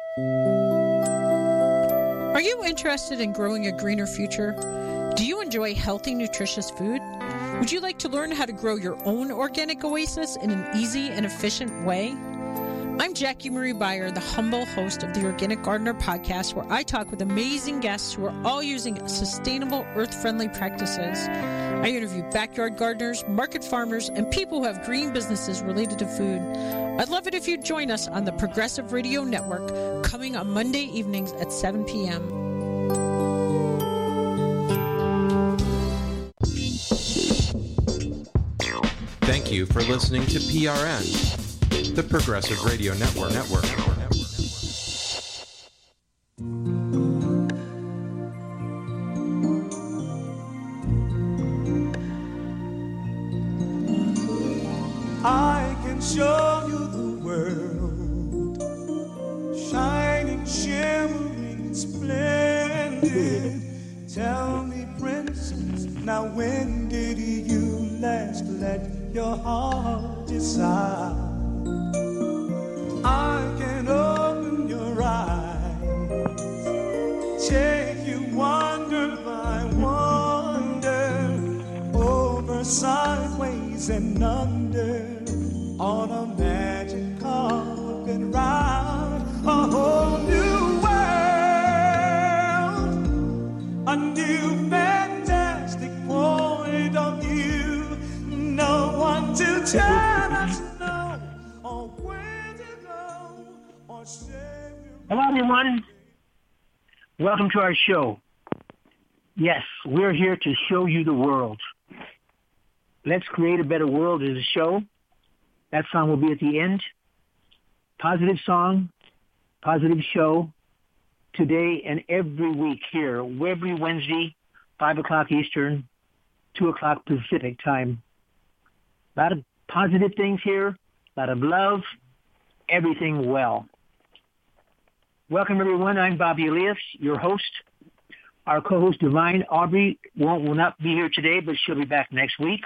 Are you interested in growing a greener future? Do you enjoy healthy, nutritious food? Would you like to learn how to grow your own organic oasis in an easy and efficient way? I'm Jackie Marie Beyer, the humble host of the Organic Gardener podcast, where I talk with amazing guests who are all using sustainable, earth-friendly practices. I interview backyard gardeners, market farmers, and people who have green businesses related to food. I'd love it if you'd join us on the Progressive Radio Network, coming on Monday evenings at 7 p.m. Thank you for listening to PRN, the Progressive Radio Network. I can show you the world, shining, shimmering, splendid. Tell me, princess, now when did you last let your heart decide? I can open your eyes, take you wonder by wonder, over, sideways, and under, on a magic carpet ride, a whole new world, a new fantastic point of view. No one to tell us no, or where to go, or say. Hello, everyone. Welcome to our show. Yes, we're here to show you the world. Let's Create a Better World is a show. That song will be at the end. Positive song, positive show, today and every week here, every Wednesday, 5 o'clock Eastern, 2 o'clock Pacific time. A lot of positive things here, a lot of love, everything well. Welcome, everyone. I'm Bobby Elias, your host. Our co-host, Divine Aubrey, will not be here today, but she'll be back next week.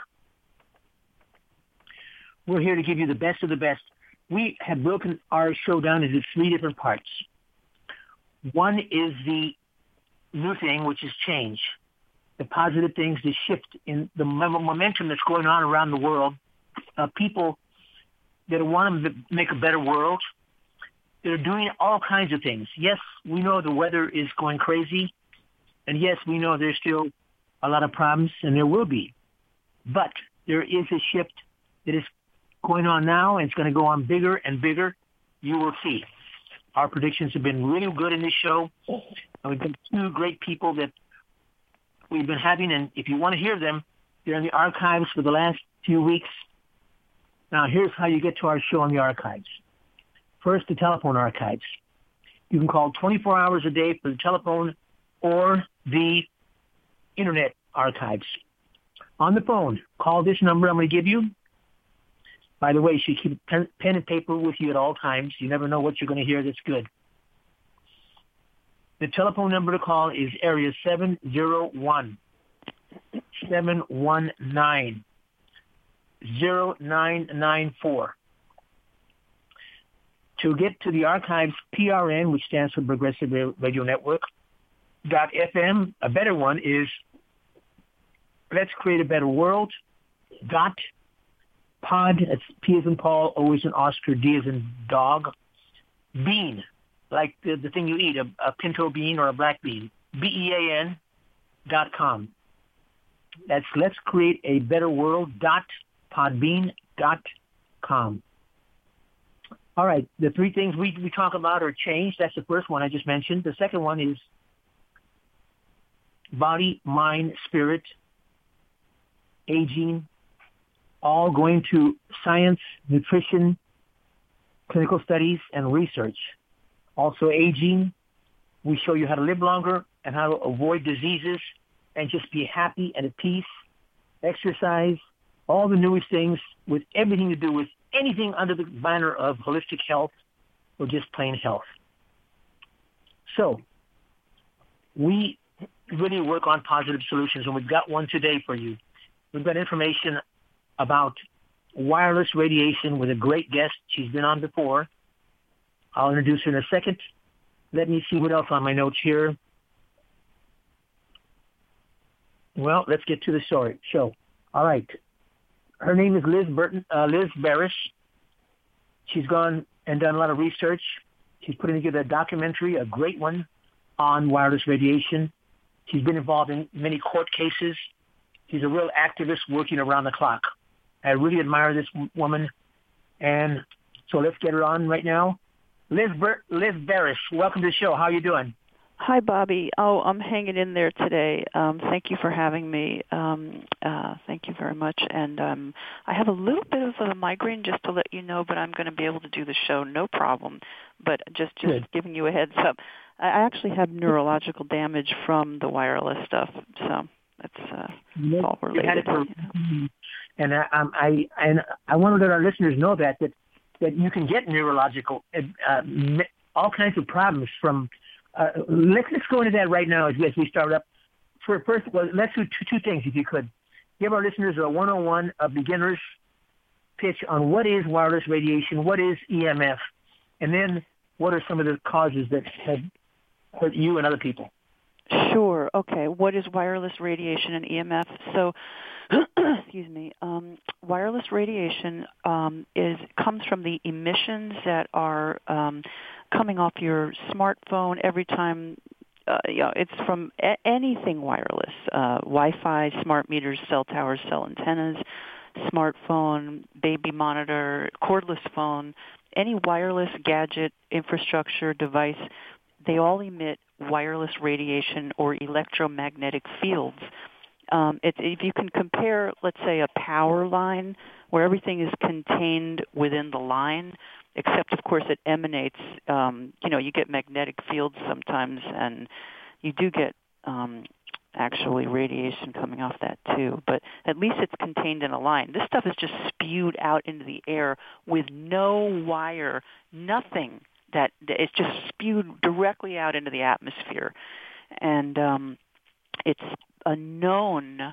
We're here to give you the best of the best. We have broken our show down into 3 different parts. One is the new thing, which is change. The positive things, the shift in the momentum that's going on around the world. People that want to make a better world. They're doing all kinds of things. Yes, we know the weather is going crazy. And yes, we know there's still a lot of problems, and there will be. But there is a shift that is going on now, and it's going to go on bigger and bigger. You will see. Our predictions have been really good in this show. And we've got 2 great people that we've been having, and if you want to hear them, they're in the archives for the last few weeks. Now, here's how you get to our show in the archives. First, the telephone archives. You can call 24 hours a day for the telephone or the Internet archives. On the phone, call this number I'm going to give you. By the way, you should keep pen and paper with you at all times. You never know what you're going to hear that's good. The telephone number to call is area 701-719-0994. To get to the archives, PRN, which stands for Progressive Radio Network, .fm, a better one is Let's Create a Better World, .pod, that's P as in Paul, O as in Oscar, D as in dog, bean, like the thing you eat, a pinto bean or a black bean, BEAN.com. That's Let's Create a Better World, .podbean.com. All right, the 3 things we talk about are change. That's the first one I just mentioned. The second one is body, mind, spirit, aging, all going to science, nutrition, clinical studies, and research. Also aging, we show you how to live longer and how to avoid diseases and just be happy and at peace. Exercise, all the newest things with everything to do with anything under the banner of holistic health or just plain health. So we really work on positive solutions, and we've got one today for you. We've got information about wireless radiation with a great guest. She's been on before. I'll introduce her in a second. Let me see what else on my notes here. Well, let's get to the show. All right. Her name is Liz Barish. She's gone and done a lot of research. She's putting together a documentary, a great one, on wireless radiation. She's been involved in many court cases. She's a real activist working around the clock. I really admire this woman. And so let's get her on right now. Liz Barish, welcome to the show. How are you doing? Hi, Bobby. Oh, I'm hanging in there today. Thank you for having me. Thank you very much. And I have a little bit of a migraine, just to let you know, but I'm going to be able to do the show, no problem. But just giving you a heads up. I actually have neurological damage from the wireless stuff, so that's all related. And I want to let our listeners know that you can get neurological, all kinds of problems from. Let's go into that right now as we start up. First, let's do two things, if you could. Give our listeners a 101, a beginner's pitch on what is wireless radiation, what is EMF, and then what are some of the causes that have hurt you and other people. Sure. Okay. What is wireless radiation and EMF? So, excuse me. Wireless radiation comes from the emissions that are coming off your smartphone every time. It's from anything wireless: Wi-Fi, smart meters, cell towers, cell antennas, smartphone, baby monitor, cordless phone, any wireless gadget, infrastructure, device. They all emit wireless radiation or electromagnetic fields. If you can compare, let's say, a power line where everything is contained within the line, except, of course, it emanates, you get magnetic fields sometimes, and you do get actually radiation coming off that too. But at least it's contained in a line. This stuff is just spewed out into the air with no wire, nothing. That it's just spewed directly out into the atmosphere. And it's a known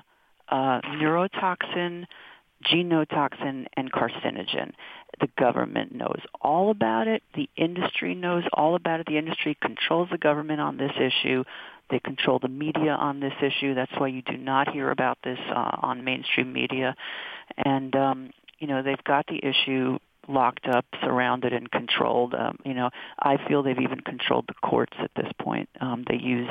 neurotoxin, genotoxin, and carcinogen. The government knows all about it. The industry knows all about it. The industry controls the government on this issue. They control the media on this issue. That's why you do not hear about this on mainstream media. And, they've got the issue locked up, surrounded, and controlled. I feel they've even controlled the courts at this point. They use...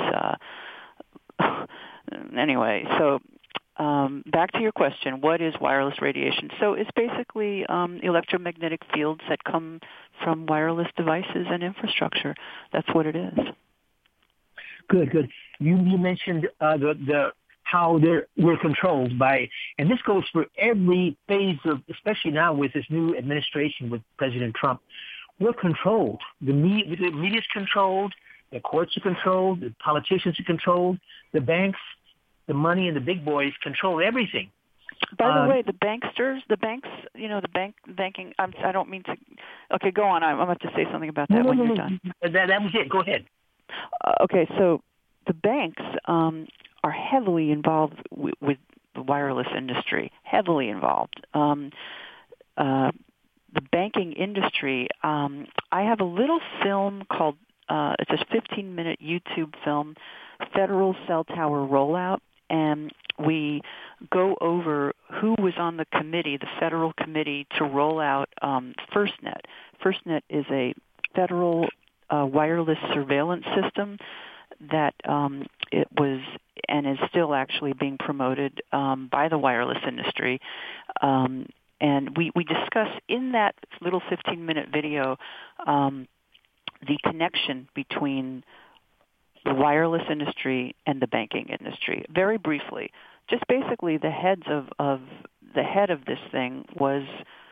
Anyway, so back to your question, what is wireless radiation? So it's basically electromagnetic fields that come from wireless devices and infrastructure. That's what it is. Good. You mentioned how we're controlled by, and this goes for every phase of, especially now with this new administration with President Trump, we're controlled. The media is controlled, the courts are controlled, the politicians are controlled, the banks, the money, and the big boys control everything. By the way, the banks, banking, I don't mean to, okay, go on. I'm about to say something about that when you're done. That was it. Go ahead. Okay, so the banks are heavily involved with the wireless industry, heavily involved. The banking industry, I have a little film called, it's a 15-minute YouTube film, Federal Cell Tower Rollout, and we go over who was on the committee, the federal committee, to roll out FirstNet. FirstNet is a federal wireless surveillance system that it was and is still actually being promoted by the wireless industry. And we discuss in that little 15-minute video the connection between the wireless industry and the banking industry. Very briefly, just basically the head of this thing was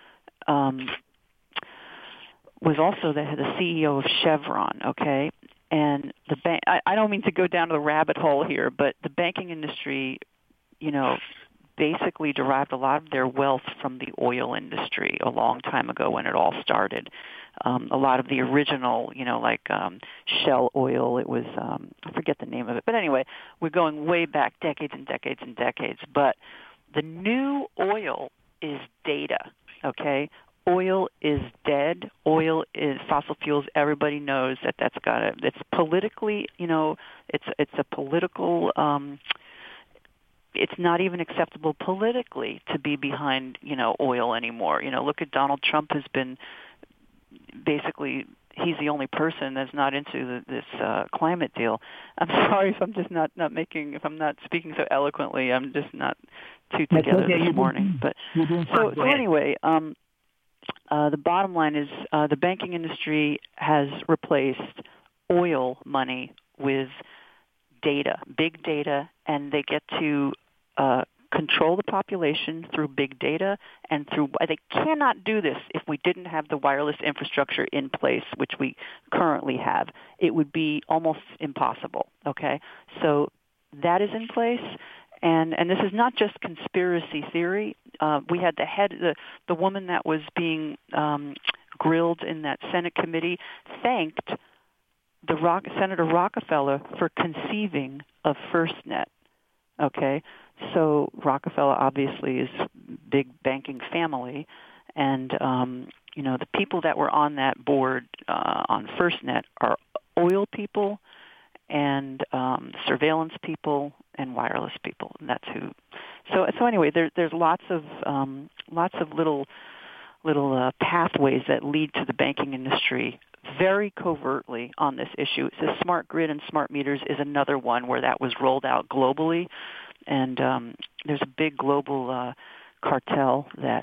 also the CEO of Chevron, okay? And the bank, I don't mean to go down to the rabbit hole here, but the banking industry, basically derived a lot of their wealth from the oil industry a long time ago when it all started. A lot of the original, Shell Oil, it was, I forget the name of it. But anyway, we're going way back decades and decades and decades. But the new oil is data, okay? oil is dead. Oil is fossil fuels. Everybody knows that it's politically, it's a political, it's not even acceptable politically to be behind, oil anymore. Look at Donald Trump has been basically, he's the only person that's not into this climate deal. I'm sorry if I'm just if I'm not speaking so eloquently. I'm just not too together this morning. But so anyway, the bottom line is the banking industry has replaced oil money with data, big data, and they get to control the population through big data and they cannot do this if we didn't have the wireless infrastructure in place, which we currently have. It would be almost impossible, okay? So that is in place. And this is not just conspiracy theory. We had the woman that was being grilled in that Senate committee thanked Senator Rockefeller for conceiving of FirstNet. Okay, so Rockefeller obviously is big banking family, and the people that were on that board on FirstNet are oil people and surveillance people and wireless people, and that's who. So anyway, there's lots of little pathways that lead to the banking industry very covertly on this issue. The smart grid and smart meters is another one where that was rolled out globally, and there's a big global cartel that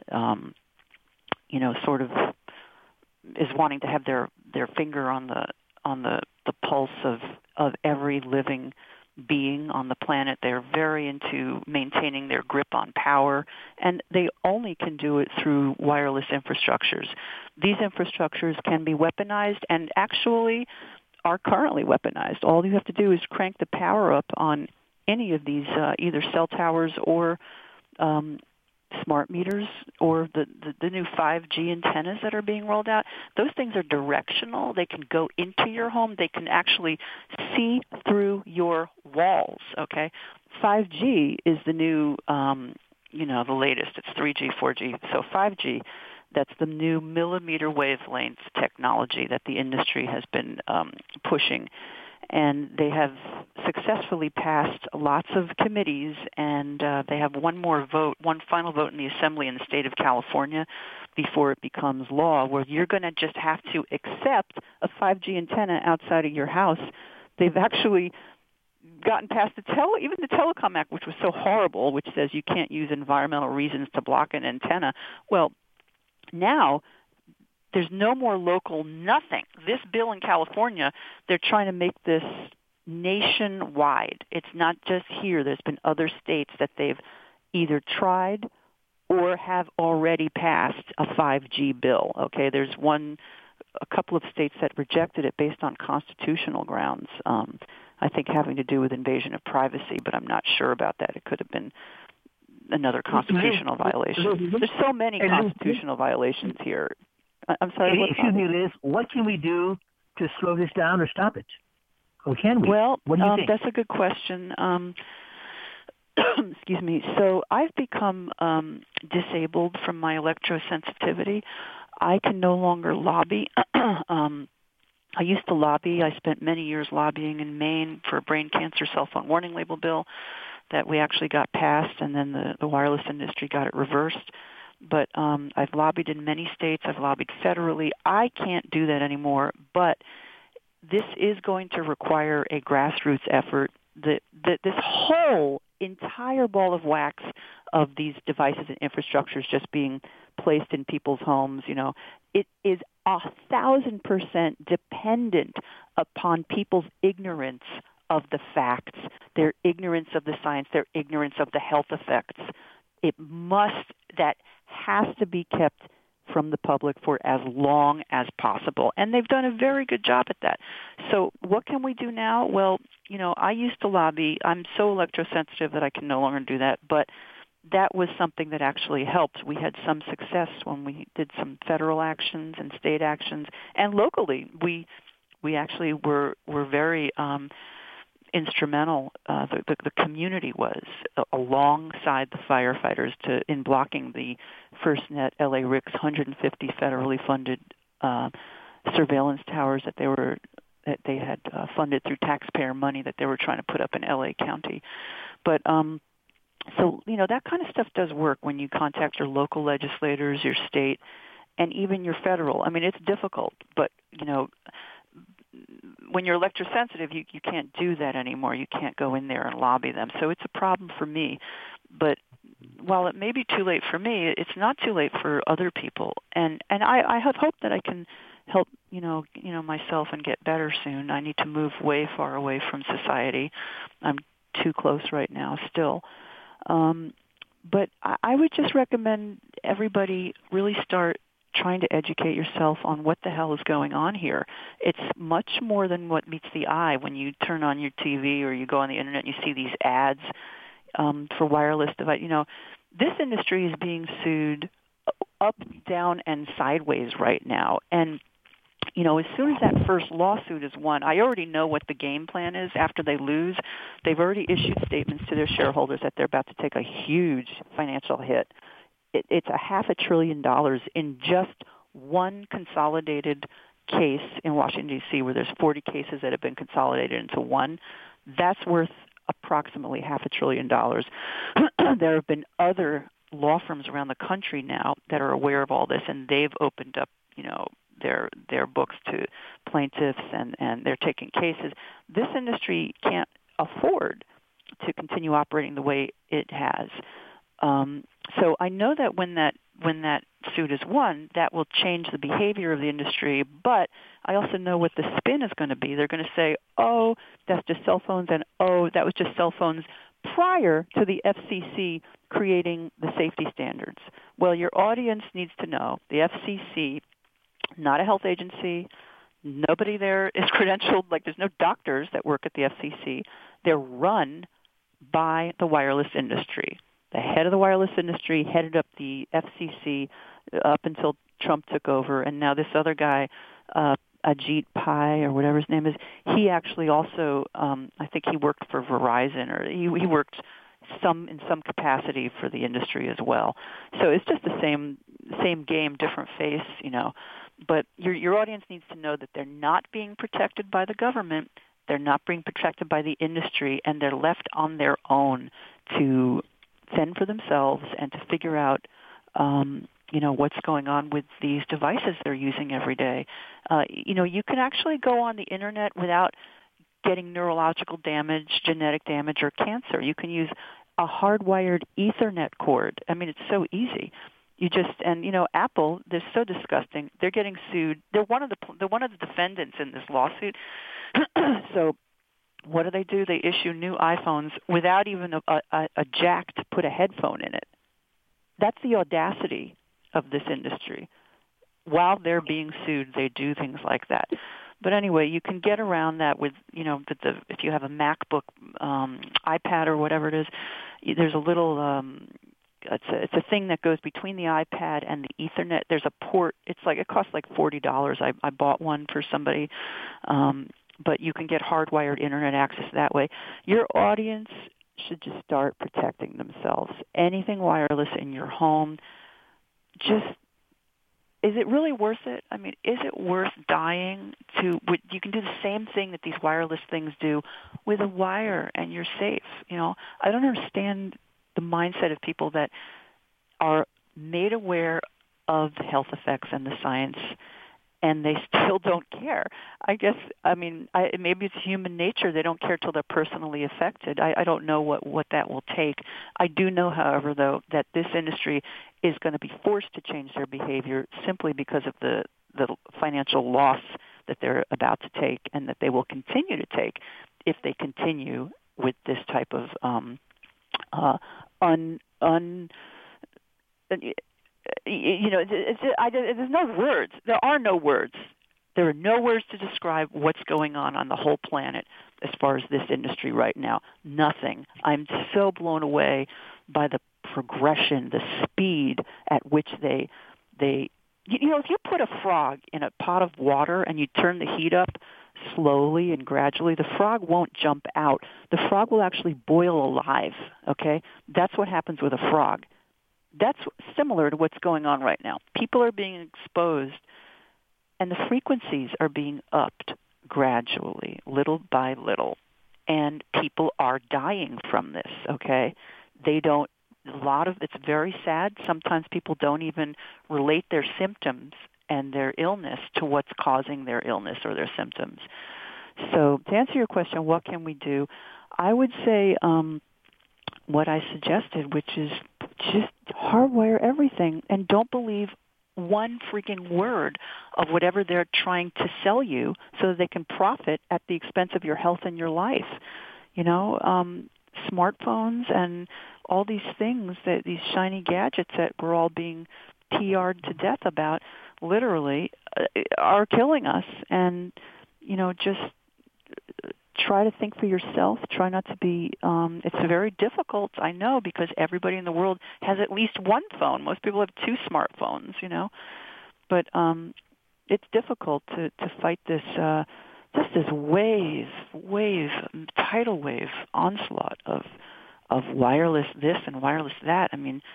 sort of is wanting to have their finger on the pulse of every living being on the planet. They're very into maintaining their grip on power, and they only can do it through wireless infrastructures. These infrastructures can be weaponized and actually are currently weaponized. All you have to do is crank the power up on any of these either cell towers or smart meters or the new 5G antennas that are being rolled out. Those things are directional. They can go into your home. They can actually see through your walls, okay? 5G is the new, the latest. It's 3G, 4G. So 5G, that's the new millimeter wavelength technology that the industry has been pushing. And they have successfully passed lots of committees, and they have one final vote in the Assembly in the state of California before it becomes law, where you're going to just have to accept a 5G antenna outside of your house. They've actually gotten past even the Telecom Act, which was so horrible, which says you can't use environmental reasons to block an antenna. Well, now there's no more local nothing. This bill in California, they're trying to make this nationwide. It's not just here. There's been other states that they've either tried or have already passed a 5G bill. Okay, there's a couple of states that rejected it based on constitutional grounds. I think having to do with invasion of privacy, but I'm not sure about that. It could have been another constitutional violation. There's so many constitutional violations here. I'm sorry. Excuse me, Liz. What can we do to slow this down or stop it? Or can we? Well, what do you think? That's a good question. Excuse me. So I've become disabled from my electrosensitivity. I can no longer lobby. I used to lobby. I spent many years lobbying in Maine for a brain cancer cell phone warning label bill that we actually got passed, and then the wireless industry got it reversed. But I've lobbied in many states. I've lobbied federally. I can't do that anymore, but this is going to require a grassroots effort. This whole entire ball of wax of these devices and infrastructures just being placed in people's homes, it is 1,000% dependent upon people's ignorance of the facts, their ignorance of the science, their ignorance of the health effects. That has to be kept from the public for as long as possible. And they've done a very good job at that. So what can we do now? Well, I used to lobby. I'm so electrosensitive that I can no longer do that. But that was something that actually helped. We had some success when we did some federal actions and state actions. And locally, we actually were very instrumental the community was alongside the firefighters in blocking the FirstNet LA-RICS 150 federally funded surveillance towers that they had funded through taxpayer money that they were trying to put up in LA County. But so, that kind of stuff does work when you contact your local legislators, your state, and even your federal. I mean, it's difficult, but, when you're electrosensitive, you can't do that anymore. You can't go in there and lobby them. So it's a problem for me. But while it may be too late for me, it's not too late for other people. And I have hope that I can help, myself and get better soon. I need to move way far away from society. I'm too close right now still. But I would just recommend everybody really start trying to educate yourself on what the hell is going on here. It's much more than what meets the eye when you turn on your TV or you go on the internet and you see these ads for wireless device. This industry is being sued up, down, and sideways right now. And as soon as that first lawsuit is won, I already know what the game plan is after they lose. They've already issued statements to their shareholders that they're about to take a huge financial hit. It's $500 billion in just one consolidated case in Washington, D.C., where there's 40 cases that have been consolidated into one. That's worth approximately $500 billion. There have been other law firms around the country now that are aware of all this, and they've opened up, their books to plaintiffs, and they're taking cases. This industry can't afford to continue operating the way it has. So I know that when that suit is won, that will change the behavior of the industry, but I also know what the spin is going to be. They're going to say, oh, that's just cell phones, and oh, that was just cell phones prior to the FCC creating the safety standards. Well, your audience needs to know the FCC, not a health agency, nobody there is credentialed, like there's no doctors that work at the FCC. They're run by the wireless industry. The head of the wireless industry headed up the FCC up until Trump took over, and now this other guy, Ajit Pai or whatever his name is, he actually also, I think he worked for Verizon, or he worked in some capacity for the industry as well. So it's just the same game, different face, But your audience needs to know that they're not being protected by the government, they're not being protected by the industry, and they're left on their own to fend for themselves and to figure out, what's going on with these devices they're using every day. You can actually go on the internet without getting neurological damage, genetic damage, or cancer. You can use a hardwired Ethernet cord. I mean, it's so easy. Apple, they're so disgusting. They're getting sued. They're one of the defendants in this lawsuit. So what do? They issue new iPhones without even a jack to put a headphone in it. That's the audacity of this industry. While they're being sued, they do things like that. But anyway, you can get around that with, if you have a MacBook, iPad, or whatever it is, there's a little, it's a thing that goes between the iPad and the Ethernet. There's a port. It costs like $40. I bought one for somebody. But you can get hardwired internet access that way. Your audience should just start protecting themselves. Anything wireless in your home, is it really worth it? I mean, is it worth dying to? You can do the same thing that these wireless things do with a wire, and you're safe. I don't understand the mindset of people that are made aware of the health effects and the science, and they still don't care. Maybe it's human nature. They don't care till they're personally affected. I don't know what that will take. I do know, however, though, that this industry is going to be forced to change their behavior simply because of the financial loss that they're about to take and that they will continue to take if they continue with this type of there's no words. There are no words. There are no words to describe what's going on the whole planet as far as this industry right now. Nothing. I'm so blown away by the progression, the speed at which they if you put a frog in a pot of water and you turn the heat up slowly and gradually. The frog won't jump out. The frog will actually boil alive, okay? That's what happens with a frog. That's similar to what's going on right now. People are being exposed, and the frequencies are being upped gradually, little by little. And people are dying from this, okay? It's very sad. Sometimes people don't even relate their symptoms and their illness to what's causing their illness or their symptoms. So to answer your question, what can we do? I would say what I suggested, which is just hardwire everything and don't believe one freaking word of whatever they're trying to sell you so that they can profit at the expense of your health and your life. Smartphones and all these things, these shiny gadgets that we're all being PR'd to death about, literally are killing us. And, just try to think for yourself. Try not to be, it's very difficult, I know, because everybody in the world has at least one phone. Most people have two smartphones, But it's difficult to fight this, just this tidal wave onslaught of wireless this and wireless that. I mean,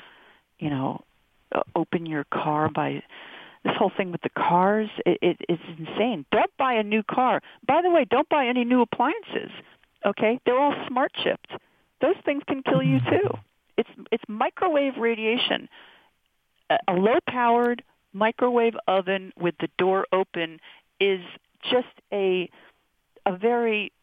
open your car by this whole thing with the cars. It's insane. Don't buy a new car. By the way, don't buy any new appliances. Okay, they're all smart chipped. Those things can kill you too. It's microwave radiation. A low powered microwave oven with the door open is just a very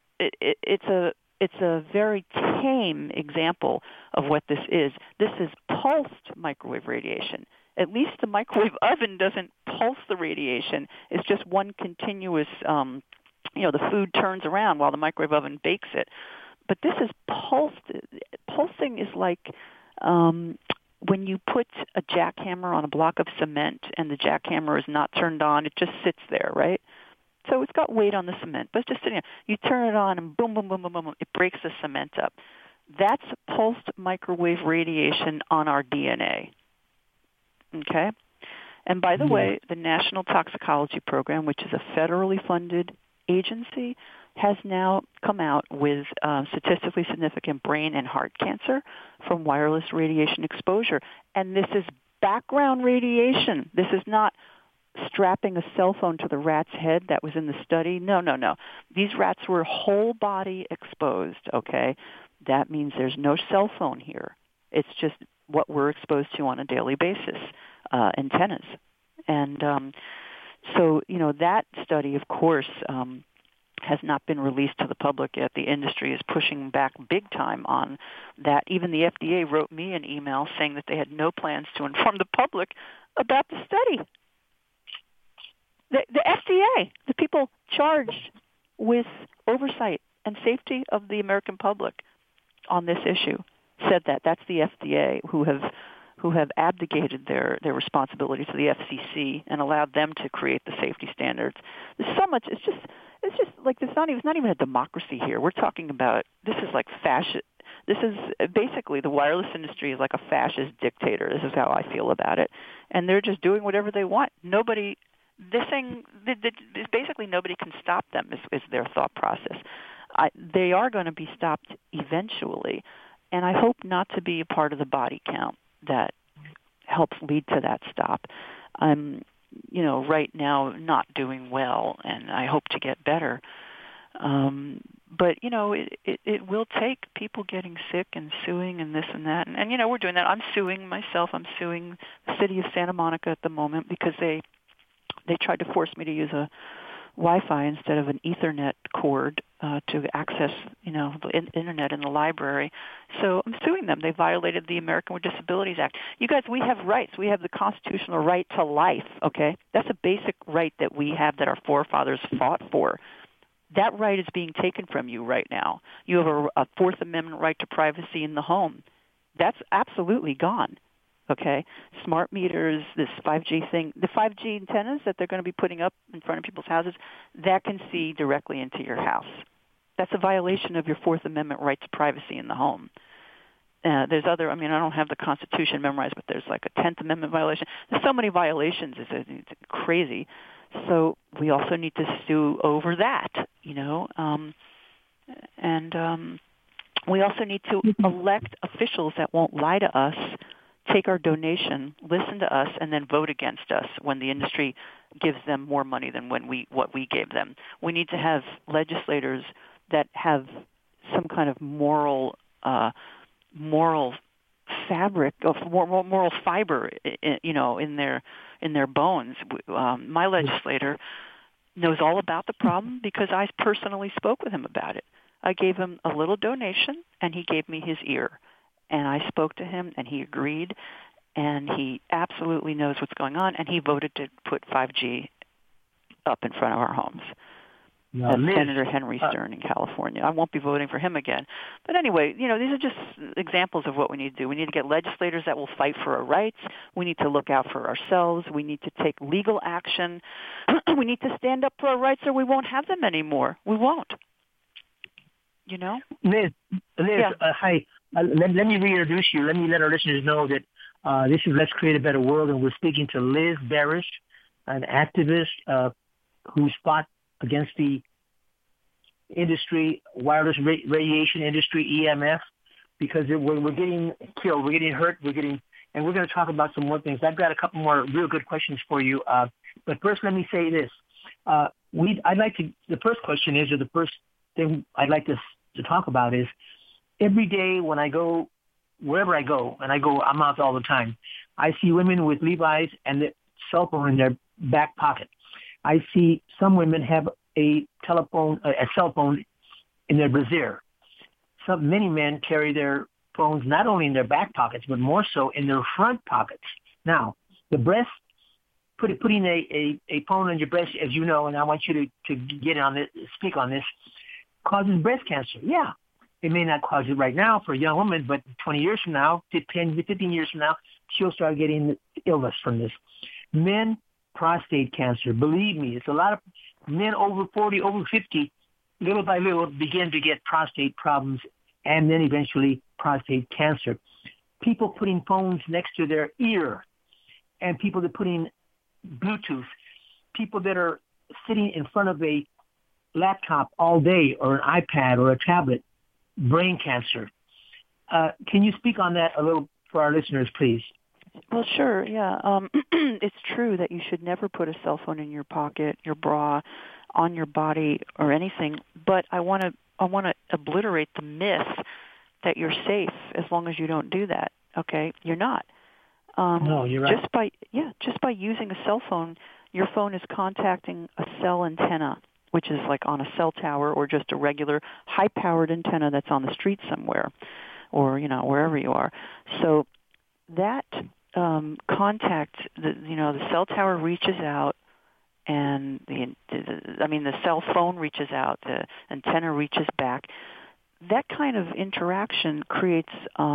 tame example of what this is. This is pulsed microwave radiation. At least the microwave oven doesn't pulse the radiation. It's just one continuous, the food turns around while the microwave oven bakes it. But this is pulsed. Pulsing is like when you put a jackhammer on a block of cement and the jackhammer is not turned on, it just sits there, right? So it's got weight on the cement, but it's just sitting there. You turn it on and boom, boom, boom, boom, boom, it breaks the cement up. That's pulsed microwave radiation on our DNA. Okay? And by the way, the National Toxicology Program, which is a federally funded agency, has now come out with statistically significant brain and heart cancer from wireless radiation exposure. And this is background radiation. This is not strapping a cell phone to the rat's head that was in the study. No. These rats were whole body exposed, okay? That means there's no cell phone here. It's just what we're exposed to on a daily basis, antennas. And so, that study, of course, has not been released to the public yet. The industry is pushing back big time on that. Even the FDA wrote me an email saying that they had no plans to inform the public about the study. The FDA, the people charged with oversight and safety of the American public on this issue, said that. That's the FDA who have abdicated their responsibility to the FCC and allowed them to create the safety standards. There's so much. It's just like it's not even a democracy here. We're talking about this is like fascist. This is basically the wireless industry is like a fascist dictator. This is how I feel about it, and they're just doing whatever they want. Basically nobody can stop them. Is their thought process. They are going to be stopped eventually, and I hope not to be a part of the body count that helps lead to that stop. I'm, right now not doing well, and I hope to get better. But, it will take people getting sick and suing and this and that. And we're doing that. I'm suing myself. I'm suing the city of Santa Monica at the moment because they tried to force me to use a Wi-Fi instead of an Ethernet cord to access, the internet in the library. So I'm suing them. They violated the American with Disabilities Act. You guys, we have rights. We have the constitutional right to life, okay? That's a basic right that we have that our forefathers fought for. That right is being taken from you right now. You have a Fourth Amendment right to privacy in the home. That's absolutely gone. Okay, smart meters, this 5G thing, the 5G antennas that they're going to be putting up in front of people's houses, that can see directly into your house. That's a violation of your Fourth Amendment right to privacy in the home. There's other, I don't have the Constitution memorized, but there's like a 10th Amendment violation. There's so many violations, it's crazy. So we also need to sue over that, And we also need to elect officials that won't lie to us, take our donation, listen to us, and then vote against us when the industry gives them more money than what we gave them. We need to have legislators that have some kind of moral fabric of moral fiber, in their bones. My legislator knows all about the problem because I personally spoke with him about it. I gave him a little donation, and he gave me his ear. And I spoke to him, and he agreed, and he absolutely knows what's going on, and he voted to put 5G up in front of our homes. That's Senator Henry Stern in California. I won't be voting for him again. But anyway, these are just examples of what we need to do. We need to get legislators that will fight for our rights. We need to look out for ourselves. We need to take legal action. We need to stand up for our rights or we won't have them anymore. We won't. Liz, yeah. Hi. Let me reintroduce you. Let me let our listeners know that this is Let's Create a Better World, and we're speaking to Liz Barish, an activist who's fought against the industry, wireless radiation industry, EMF, because we're getting killed, we're getting hurt, and we're going to talk about some more things. I've got a couple more real good questions for you. But first, let me say this. The first question is, or the first thing I'd like to talk about is, every day when I go, wherever I go, and I'm out all the time, I see women with Levi's and the cell phone in their back pocket. I see some women have a cell phone in their brassiere. Many men carry their phones not only in their back pockets, but more so in their front pockets. Now, the breast, putting a phone on your breast, as you know, and I want you to get on this, speak on this, causes breast cancer. Yeah. It may not cause it right now for a young woman, but 20 years from now, 10 to 15 years from now, she'll start getting illness from this. Men, prostate cancer. Believe me, it's a lot of men over 40, over 50, little by little, begin to get prostate problems and then eventually prostate cancer. People putting phones next to their ear, and people that are putting Bluetooth, people that are sitting in front of a laptop all day or an iPad or a tablet, brain cancer. Can you speak on that a little for our listeners, please? Well, sure, yeah. It's true that you should never put a cell phone in your pocket, your bra, on your body, or anything. But I want to obliterate the myth that you're safe as long as you don't do that. Okay, you're not. No, you're right. Just by using a cell phone, your phone is contacting a cell antenna, which is like on a cell tower or just a regular high-powered antenna that's on the street somewhere, or wherever you are. So that contact, the cell tower reaches out, and the cell phone reaches out, the antenna reaches back. That kind of interaction creates.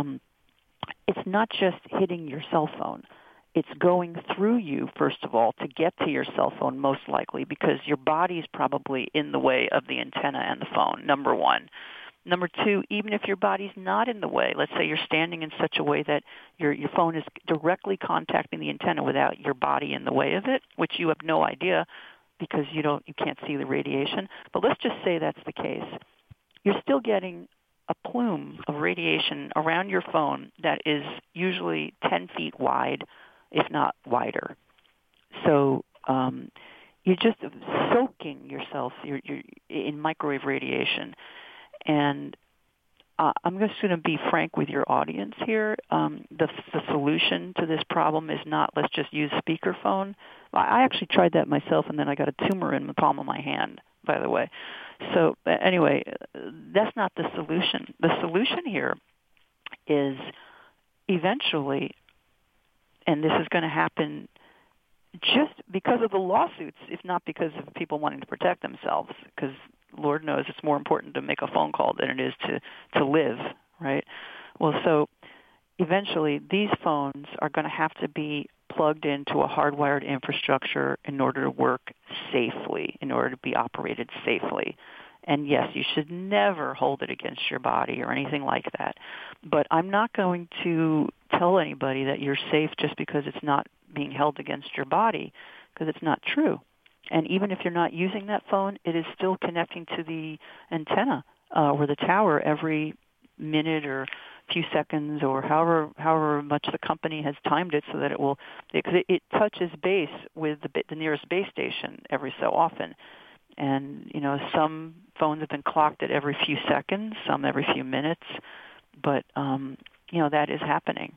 It's not just hitting your cell phone. It's going through you, first of all, to get to your cell phone, most likely, because your body's probably in the way of the antenna and the phone, number one. Number two, even if your body's not in the way, let's say you're standing in such a way that your phone is directly contacting the antenna without your body in the way of it, which you have no idea because you can't see the radiation. But let's just say that's the case. You're still getting a plume of radiation around your phone that is usually 10 feet wide, if not wider. So you're just soaking yourself you're in microwave radiation. And I'm just going to be frank with your audience here. The solution to this problem is not let's just use speakerphone. I actually tried that myself, and then I got a tumor in the palm of my hand, by the way. So anyway, that's not the solution. The solution here is eventually, and this is going to happen just because of the lawsuits, if not because of people wanting to protect themselves, because Lord knows it's more important to make a phone call than it is to live, right? Well, so eventually these phones are going to have to be plugged into a hardwired infrastructure in order to work safely, in order to be operated safely. And yes, you should never hold it against your body or anything like that. But I'm not going to tell anybody that you're safe just because it's not being held against your body, because it's not true. And even if you're not using that phone, it is still connecting to the antenna or the tower every minute or few seconds, or however much the company has timed it so that it touches base with the nearest base station every so often. And some phones have been clocked at every few seconds, some every few minutes, but that is happening.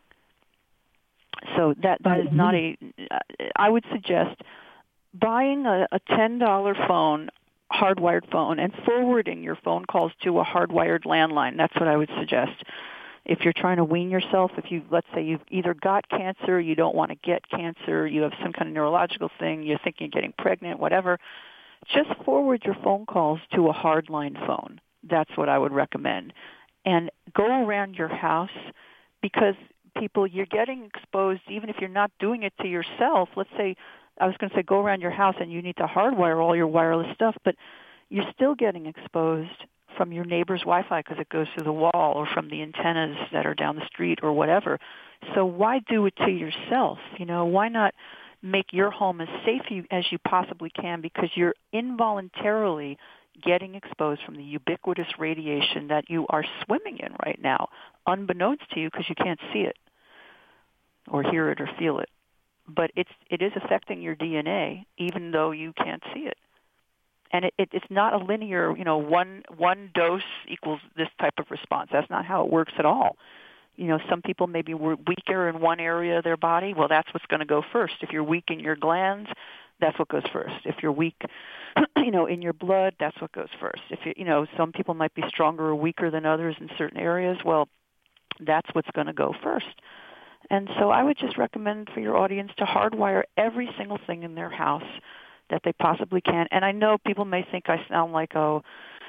So that is not I would suggest buying a $10 phone, hardwired phone, and forwarding your phone calls to a hardwired landline. That's what I would suggest. If you're trying to wean yourself, let's say you've either got cancer, you don't want to get cancer, you have some kind of neurological thing, you're thinking of getting pregnant, whatever, just forward your phone calls to a hardline phone. That's what I would recommend. And go around your house, because you're getting exposed even if you're not doing it to yourself. Let's say, I was going to say go around your house and you need to hardwire all your wireless stuff, but you're still getting exposed from your neighbor's Wi-Fi because it goes through the wall, or from the antennas that are down the street or whatever. So why do it to yourself? Why not make your home as safe as you possibly can, because you're involuntarily getting exposed from the ubiquitous radiation that you are swimming in right now, unbeknownst to you because you can't see it or hear it or feel it. But it is affecting your DNA, even though you can't see it. And it's not a linear, one dose equals this type of response. That's not how it works at all. Some people may be weaker in one area of their body. Well, that's what's going to go first. If you're weak in your glands, that's what goes first. If you're weak, in your blood, that's what goes first. If some people might be stronger or weaker than others in certain areas. Well, that's what's going to go first. And so I would just recommend for your audience to hardwire every single thing in their house that they possibly can. And I know people may think I sound like, I'm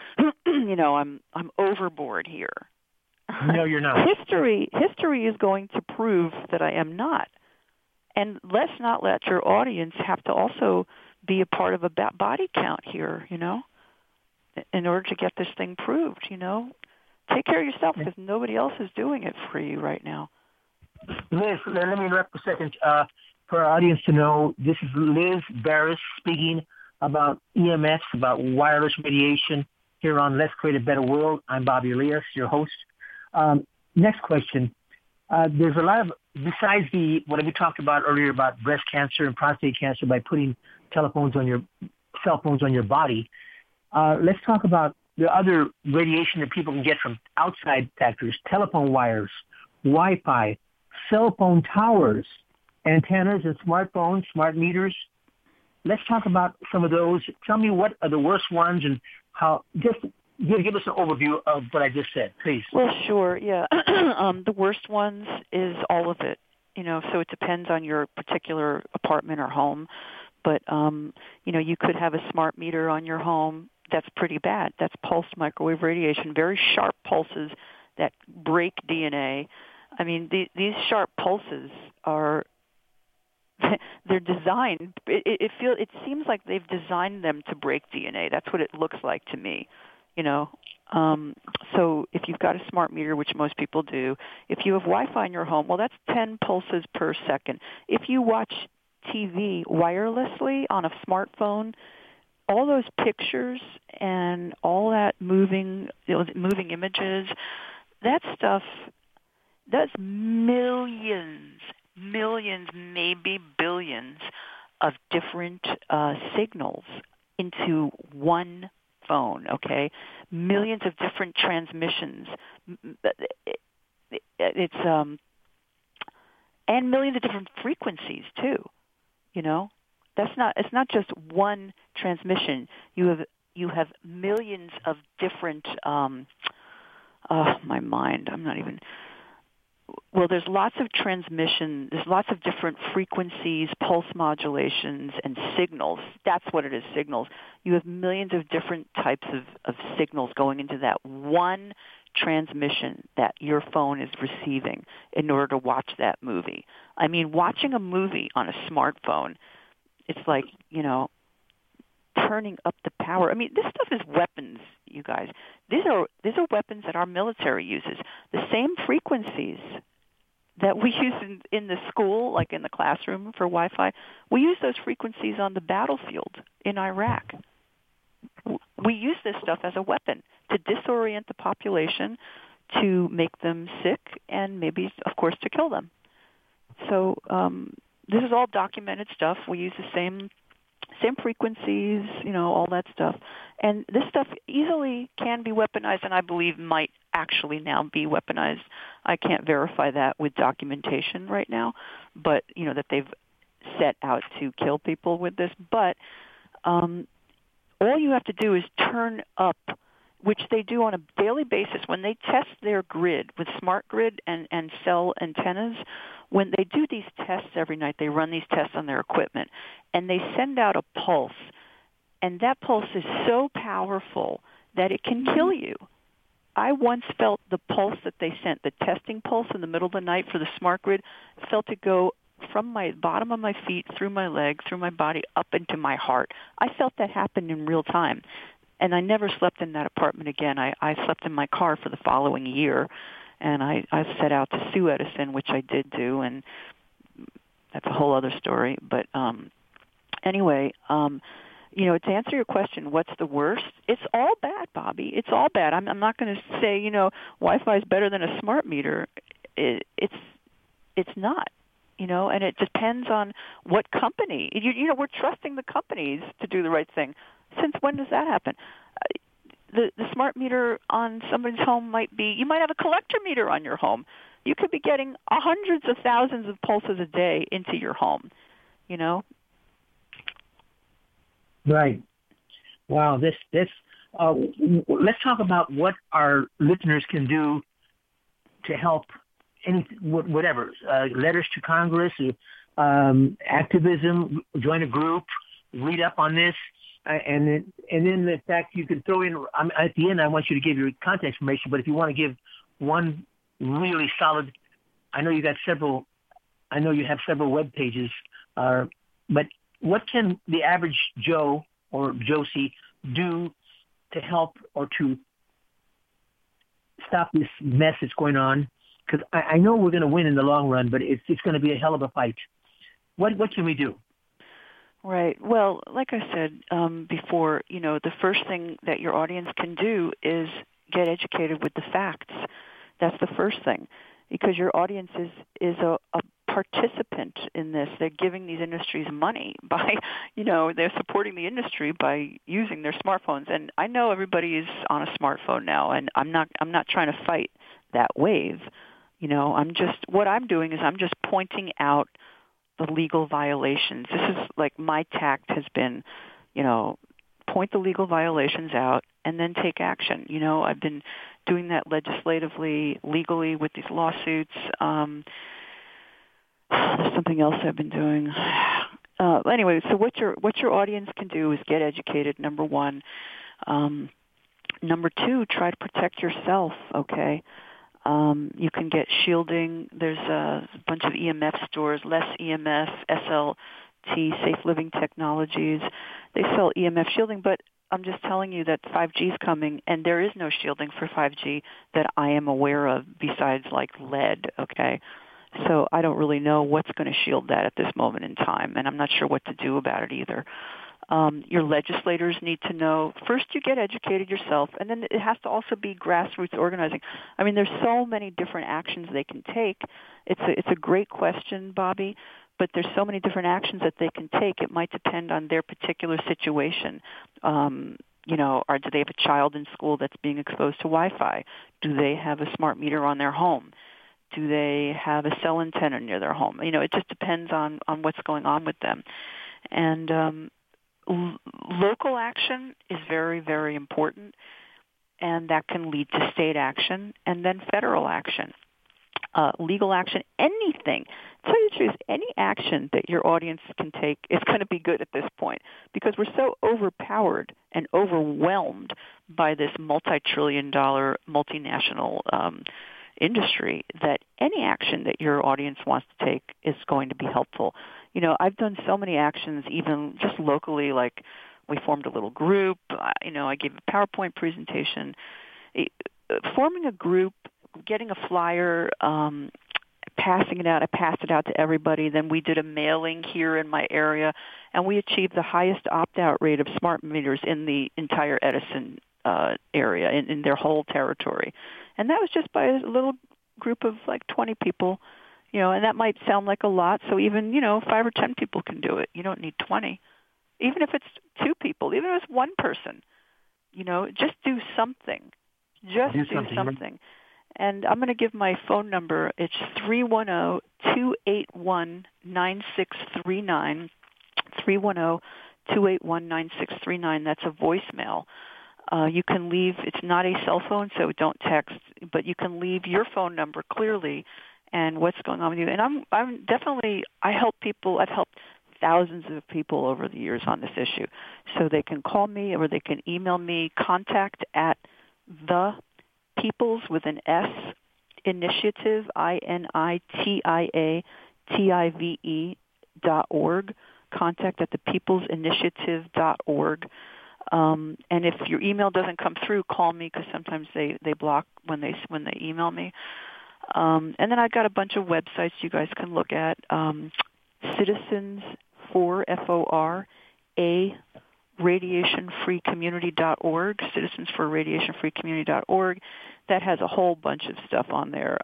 overboard here. No, you're not. History is going to prove that I am not. And let's not let your audience have to also be a part of a body count here, in order to get this thing proved, Take care of yourself, because nobody else is doing it for you right now. Liz, let me interrupt for a second. For our audience to know, this is Liz Barris speaking about EMFs, about wireless radiation here on Let's Create a Better World. I'm Bobby Elias, your host. Next question. There's a lot of, besides what we talked about earlier about breast cancer and prostate cancer by putting cell phones on your body, let's talk about the other radiation that people can get from outside factors: telephone wires, Wi-Fi, cell phone towers, antennas and smartphones, smart meters. Let's talk about some of those. Tell me what are the worst ones and how, just give us an overview of what I just said, please. Well, sure, yeah. The worst ones is all of it, so it depends on your particular apartment or home. But, you could have a smart meter on your home. That's pretty bad. That's pulsed microwave radiation, very sharp pulses that break DNA. I mean, these sharp pulses are, they're designed, it seems like they've designed them to break DNA. That's what it looks like to me, So if you've got a smart meter, which most people do, if you have Wi-Fi in your home, well, that's 10 pulses per second. If you watch TV wirelessly on a smartphone, all those pictures and all that moving images, that stuff, that's millions, maybe billions of different signals into one phone, okay? Millions of different transmissions. It's and millions of different frequencies too, It's not just one transmission. You have millions of different my mind. There's lots of transmission, there's lots of different frequencies, pulse modulations, and signals. That's what it is, signals. You have millions of different types of signals going into that one transmission that your phone is receiving in order to watch that movie. I mean, watching a movie on a smartphone, it's like, turning up the power. I mean, this stuff is weapons, you guys. These are weapons that our military uses. The same frequencies that we use in the school, like in the classroom for Wi-Fi, we use those frequencies on the battlefield in Iraq. We use this stuff as a weapon to disorient the population, to make them sick, and maybe, of course, to kill them. So this is all documented stuff. We use the same frequencies, all that stuff. And this stuff easily can be weaponized, and I believe might actually now be weaponized. I can't verify that with documentation right now, but, that they've set out to kill people with this. But all you have to do is turn up, which they do on a daily basis when they test their grid with smart grid and cell antennas. When they do these tests every night, they run these tests on their equipment, and they send out a pulse, and that pulse is so powerful that it can kill you. I once felt the pulse that they sent, the testing pulse in the middle of the night for the smart grid, felt it go from my bottom of my feet, through my leg, through my body, up into my heart. I felt that happen in real time. And I never slept in that apartment again. I slept in my car for the following year, and I set out to sue Edison, which I did do, and that's a whole other story. But anyway, to answer your question, what's the worst? It's all bad, Bobby. It's all bad. I'm not going to say, Wi-Fi is better than a smart meter. It's not. And it depends on what company. We're trusting the companies to do the right thing. Since when does that happen? The smart meter on somebody's home you might have a collector meter on your home. You could be getting hundreds of thousands of pulses a day into your home, Right. Wow. Let's talk about what our listeners can do to help whatever, letters to Congress, activism, join a group, read up on this. And then, in fact, you can throw in, at the end, I want you to give your contact information, but if you want to give one really solid, I know you have several web pages, but what can the average Joe or Josie do to help or to stop this mess that's going on? Because I know we're going to win in the long run, but it's going to be a hell of a fight. What can we do? Right. Well, like I said before, the first thing that your audience can do is get educated with the facts. That's the first thing, because your audience is a participant in this. They're giving these industries money by, they're supporting the industry by using their smartphones. And I know everybody is on a smartphone now, and I'm not trying to fight that wave. What I'm doing is I'm just pointing out the legal violations. This is like my tact has been, point the legal violations out and then take action. I've been doing that legislatively, legally with these lawsuits. There's something else I've been doing. Anyway, so what your audience can do is get educated, number one. Number two, try to protect yourself, okay? You can get shielding. There's a bunch of EMF stores, Less EMF, SLT, Safe Living Technologies. They sell EMF shielding, but I'm just telling you that 5G is coming, and there is no shielding for 5G that I am aware of besides like lead, okay? So I don't really know what's going to shield that at this moment in time, and I'm not sure what to do about it either. Your legislators need to know. First, you get educated yourself, and then it has to also be grassroots organizing. I mean, there's so many different actions they can take. It's a great question, Bobby, but there's so many different actions that they can take. It might depend on their particular situation. Or do they have a child in school that's being exposed to Wi-Fi? Do they have a smart meter on their home? Do they have a cell antenna near their home? It just depends on what's going on with them. And local action is very, very important, and that can lead to state action and then federal action. Legal action, anything. To tell you the truth, any action that your audience can take is going to be good at this point, because we're so overpowered and overwhelmed by this multi-trillion-dollar multinational industry that any action that your audience wants to take is going to be helpful. I've done so many actions, even just locally, like we formed a little group. I gave a PowerPoint presentation. Forming a group, getting a flyer, passing it out. I passed it out to everybody. Then we did a mailing here in my area, and we achieved the highest opt-out rate of smart meters in the entire Edison area, in their whole territory. And that was just by a little group of like 20 people, and that might sound like a lot. So even, 5 or 10 people can do it. You don't need 20. Even if it's 2 people, even if it's 1 person, just do something. Just do something. And I'm going to give my phone number. It's 310-281-9639. 310-281-9639. That's a voicemail. You can leave, it's not a cell phone, so don't text, but you can leave your phone number clearly and what's going on with you. And I'm definitely, I help people, I've helped thousands of people over the years on this issue. So they can call me or they can email me, contact at the Peoples with an S Initiative, INITIATIVE.org, contact at thepeoplesinitiative.org. And if your email doesn't come through, call me because sometimes they block when they email me. And then I've got a bunch of websites you guys can look at. Citizens for FOR, radiationfreecommunity.org, Citizens for radiationfreecommunity.org. That has a whole bunch of stuff on there.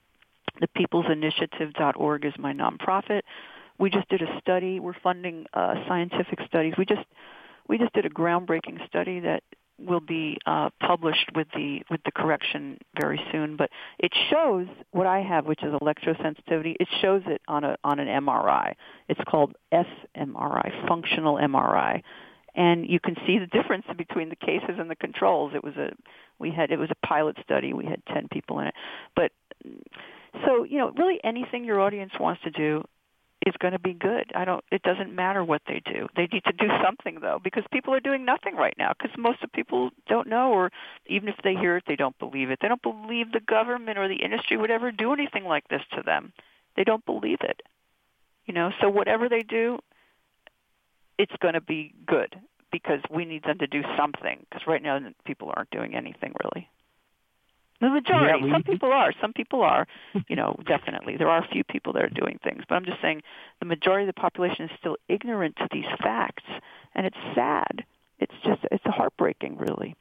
Thepeoplesinitiative.org is my nonprofit. We just did a study. We're funding scientific studies. We just did a groundbreaking study that will be published with the correction very soon. But it shows what I have, which is electrosensitivity. It shows it on an MRI. It's called fMRI, functional MRI, and you can see the difference between the cases and the controls. It was a pilot study. We had 10 people in it. But so really anything your audience wants to do is going to be good. It doesn't matter what they do. They need to do something, though, because people are doing nothing right now because most of people don't know, or even if they hear it, they don't believe it. They don't believe the government or the industry would ever do anything like this to them. They don't believe it. So whatever they do, it's going to be good because we need them to do something because right now people aren't doing anything really. The majority. Some people are, definitely. There are a few people that are doing things. But I'm just saying the majority of the population is still ignorant to these facts. And it's sad. It's heartbreaking, really.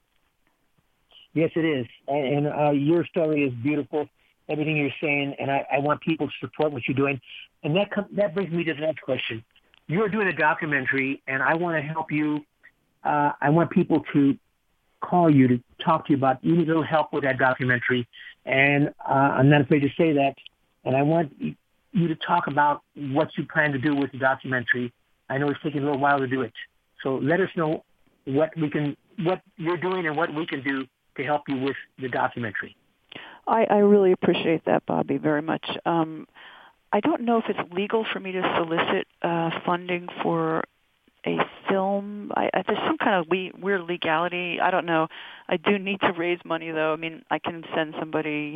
Yes, it is. And your story is beautiful, everything you're saying. And I want people to support what you're doing. And that brings me to the next question. You're doing a documentary, and I want to help you. I want people to call you to talk to you about you need a little help with that documentary, and I'm not afraid to say that. And I want you to talk about what you plan to do with the documentary. I know it's taking a little while to do it, so let us know what you're doing and what we can do to help you with the documentary. I really appreciate that, Bobby, very much. I don't know if it's legal for me to solicit funding for a film. There's some kind of weird legality. I don't know. I do need to raise money, though. I mean, I can send somebody,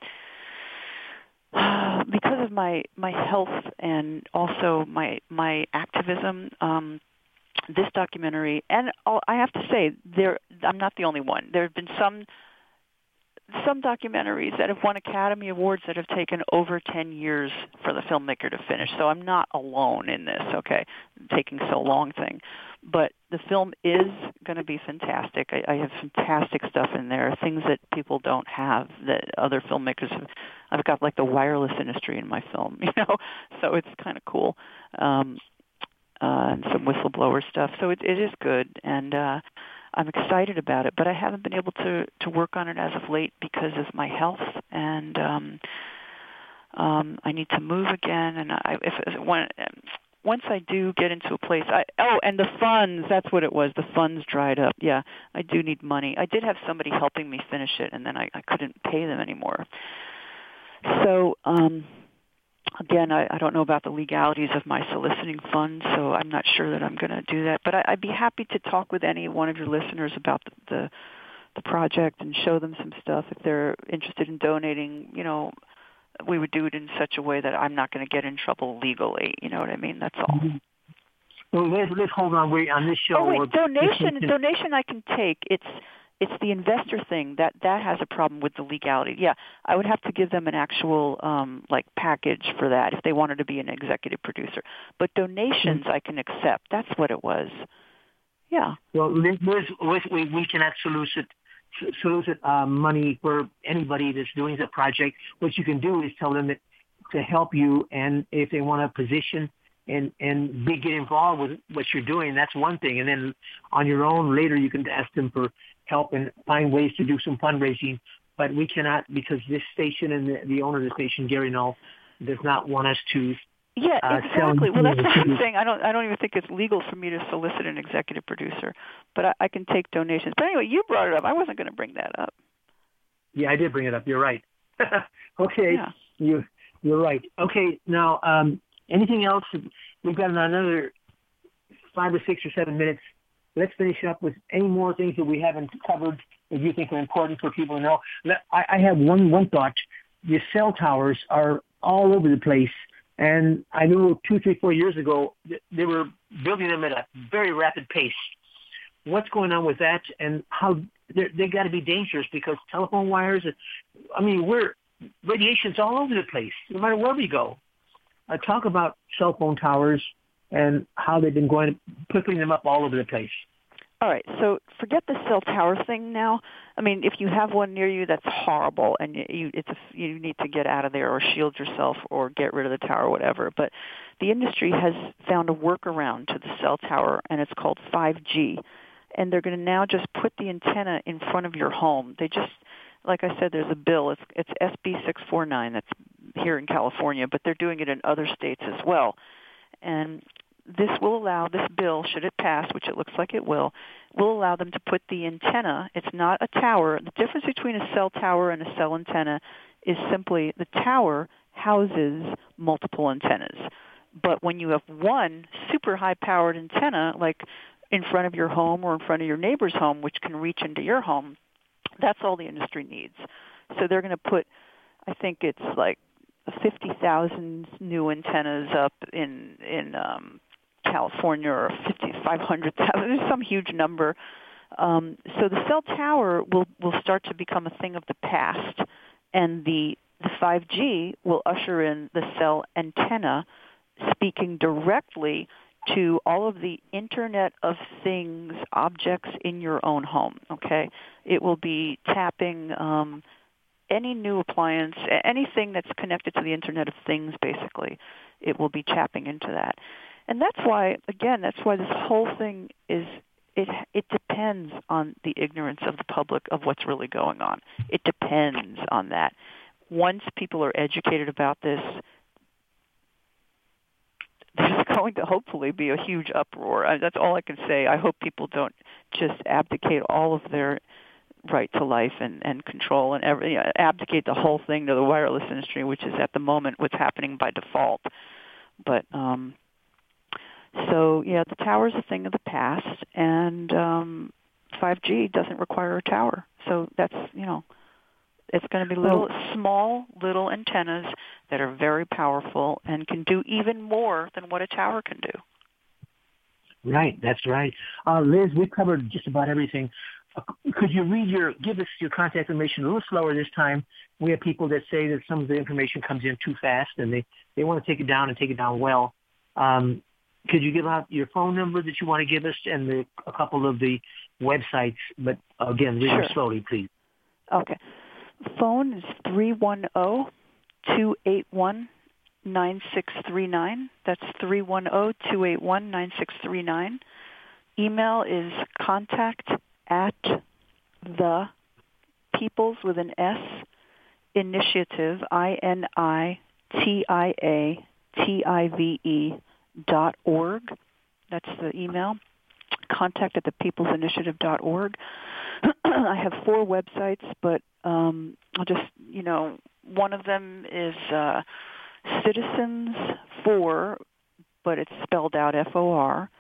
because of my health and also my activism. This documentary, and I have to say, I'm not the only one. There have been some documentaries that have won Academy Awards that have taken over 10 years for the filmmaker to finish. So I'm not alone in this, okay, taking so long thing. But the film is going to be fantastic. I have fantastic stuff in there, things that people don't have that other filmmakers have. I've got like the wireless industry in my film, so it's kind of cool. And some whistleblower stuff. So it is good. And I'm excited about it, but I haven't been able to work on it as of late because of my health, and I need to move again. And once I do get into a place, and the funds, that's what it was. The funds dried up. Yeah, I do need money. I did have somebody helping me finish it, and then I couldn't pay them anymore. So, again, I don't know about the legalities of my soliciting funds, so I'm not sure that I'm going to do that. But I'd be happy to talk with any one of your listeners about the project and show them some stuff. If they're interested in donating, we would do it in such a way that I'm not going to get in trouble legally. You know what I mean? That's all. Mm-hmm. Well, let's hold on. We're on this show. Oh, wait, donation I can take. it's the investor thing that has a problem with the legality. Yeah, I would have to give them an actual package for that if they wanted to be an executive producer. But donations I can accept. That's what it was. Yeah. Well, we cannot solicit money for anybody that's doing the project. What you can do is tell them that to help you, and if they want a position and get involved with what you're doing, that's one thing. And then on your own later, you can ask them for help and find ways to do some fundraising. But we cannot, because this station and the owner of the station, Gary Null, does not want us to. Yeah, exactly. Well, that's what I'm saying. I don't even think it's legal for me to solicit an executive producer, but I can take donations. But anyway, you brought it up. I wasn't going to bring that up. Yeah, I did bring it up. You're right. Okay, yeah. You're right. Okay, now anything else? We've got another 5 or 6 or 7 minutes. Let's finish up with any more things that we haven't covered that you think are important for people to know. I have one thought. The cell towers are all over the place. And I know 2, 3, 4 years ago, they were building them at a very rapid pace. What's going on with that, and how they got to be dangerous because telephone wires, radiation's all over the place, no matter where we go. Talk about cell phone towers and how they've been putting them up all over the place. All right, so forget the cell tower thing now. I mean, if you have one near you, that's horrible, and you need to get out of there or shield yourself or get rid of the tower or whatever. But the industry has found a workaround to the cell tower, and it's called 5G. And they're going to now just put the antenna in front of your home. They just, like I said, there's a bill. It's SB 649 that's here in California, but they're doing it in other states as well. And this will allow, this bill, should it pass, which it looks like it will allow them to put the antenna. It's not a tower. The difference between a cell tower and a cell antenna is simply the tower houses multiple antennas. But when you have one super high-powered antenna, like in front of your home or in front of your neighbor's home, which can reach into your home, that's all the industry needs. So they're going to put, I think it's like 50,000 new antennas up in California, or 500,000. There's some huge number. So the cell tower will start to become a thing of the past, and the 5G will usher in the cell antenna speaking directly to all of the Internet of Things objects in your own home, okay? It will be tapping any new appliance, anything that's connected to the Internet of Things, basically. It will be tapping into that. And that's why this whole thing is, it depends on the ignorance of the public of what's really going on. It depends on that. Once people are educated about this, there's going to hopefully be a huge uproar. That's all I can say. I hope people don't just abdicate all of their right to life and control and abdicate the whole thing to the wireless industry, which is at the moment what's happening by default. But so yeah, the tower is a thing of the past, and 5G doesn't require a tower. So that's it's going to be small little antennas that are very powerful and can do even more than what a tower can do. Right, that's right. Liz, we've covered just about everything. Could you give us your contact information a little slower this time? We have people that say that some of the information comes in too fast and they want to take it down and take it down well. Could you give out your phone number that you want to give us and a couple of the websites? But again, read them slowly, please. Okay. Phone is 310-281-9639. That's 310-281-9639. Email is contact@the-peoples with an S initiative INITIATIVE.org. That's the email. contact@thepeoplesinitiative.org. I have 4 websites, but I'll just, one of them is Citizens for, but it's spelled out FOR,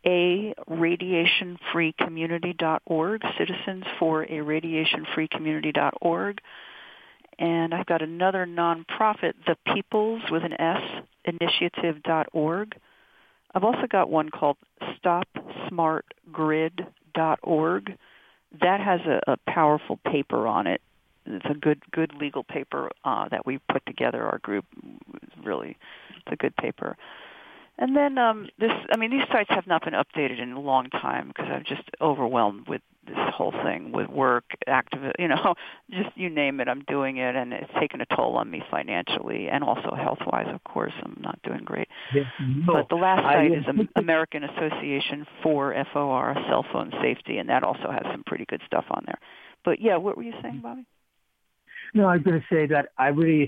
radiationfreecommunity.org, Citizens for a radiationfreecommunity.org. And I've got another nonprofit, The Peoples with an S, initiative.org. I've also got one called StopSmartGrid.org. that has a powerful paper on it. It's a good legal paper that we put together. Our group really, it's a good paper. And then these sites have not been updated in a long time because I'm just overwhelmed with this whole thing, with work, just you name it, I'm doing it, and it's taken a toll on me financially and also health-wise, of course. I'm not doing great. Yes, but the last site is American Association for FOR, Cell Phone Safety, and that also has some pretty good stuff on there. But, yeah, what were you saying, Bobby? No, I was going to say that I really,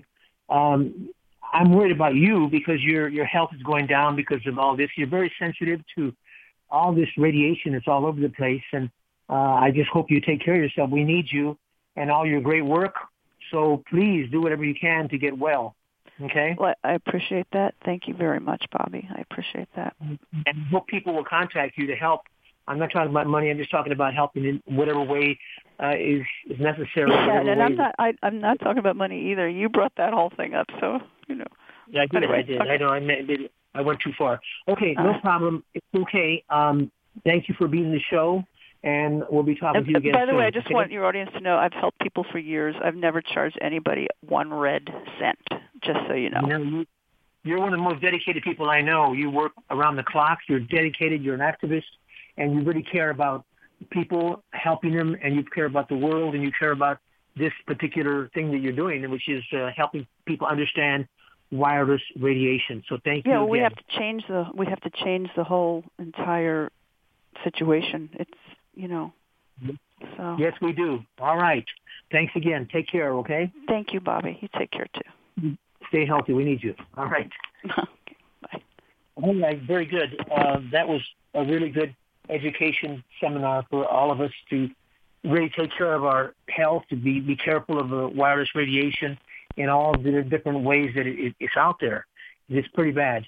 I'm worried about you because your health is going down because of all this. You're very sensitive to all this radiation that's all over the place, and I just hope you take care of yourself. We need you and all your great work, so please do whatever you can to get well, okay? Well, I appreciate that. Thank you very much, Bobby. I appreciate that. And hope people will contact you to help. I'm not talking about money. I'm just talking about helping in whatever way is necessary. Yeah, and I'm not talking about money either. You brought that whole thing up, so you know. Yeah, I did. Anyway, I did. okay. I know. I went too far. Okay, no problem. It's okay. Thank you for being on the show, and we'll be talking to you again. By the soon, way, I just want your audience to know I've helped people for years. I've never charged anybody one red cent. Just so you know. You're one of the most dedicated people I know. You work around the clock. You're dedicated. You're an activist. And you really care about people, helping them, and you care about the world, and you care about this particular thing that you're doing, which is helping people understand wireless radiation. So thank you. Yeah, well, again. we have to change the whole entire situation. It's So Yes, we do. All right. Thanks again. Take care. Okay. Thank you, Bobby. You take care too. Stay healthy. We need you. All right. Okay, bye. All right. Very good. That was a really good education seminar for all of us to really take care of our health, to be careful of wireless radiation in all the different ways that it's out there. It's pretty bad.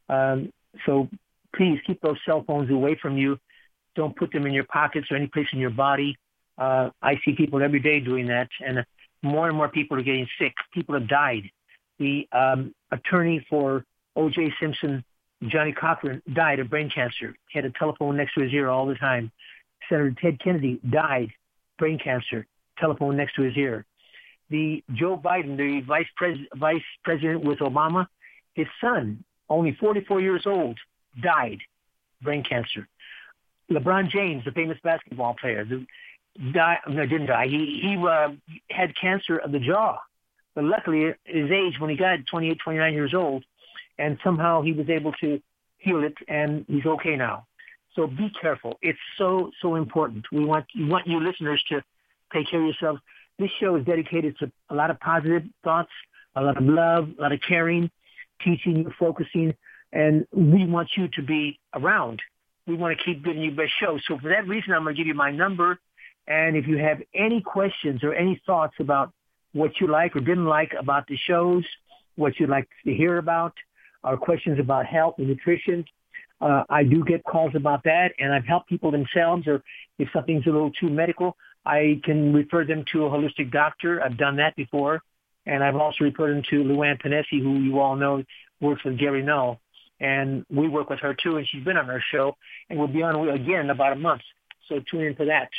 So please keep those cell phones away from you. Don't put them in your pockets or any place in your body. I see people every day doing that, and more people are getting sick. People have died. The attorney for O.J. Simpson, Johnny Cochran, died of brain cancer. He had a telephone next to his ear all the time. Senator Ted Kennedy died, brain cancer, telephone next to his ear. The Joe Biden, the vice president with Obama, his son, only 44 years old, died, brain cancer. LeBron James, the famous basketball player, didn't die. He had cancer of the jaw. But luckily, at his age, when he got 28, 29 years old, and somehow he was able to heal it, and he's okay now. So be careful. It's so important. We want you listeners to take care of yourselves. This show is dedicated to a lot of positive thoughts, a lot of love, a lot of caring, teaching you, focusing, and we want you to be around. We want to keep giving you best shows. So for that reason, I'm going to give you my number, and if you have any questions or any thoughts about what you like or didn't like about the shows, what you'd like to hear about, or questions about health and nutrition, I do get calls about that, and I've helped people themselves, or if something's a little too medical, I can refer them to a holistic doctor. I've done that before, and I've also referred them to Luann Panesi, who you all know works with Gary Null, and we work with her too, and she's been on our show, and we'll be on again in about a month, so tune in for that.